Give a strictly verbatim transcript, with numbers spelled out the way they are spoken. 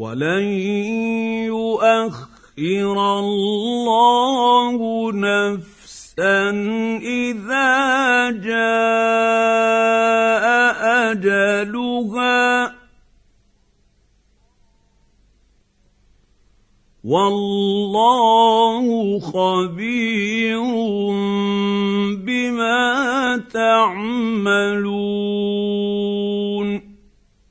ولن يؤخر الله نفسا إذا جاء أجلها والله خبير بما تعملون.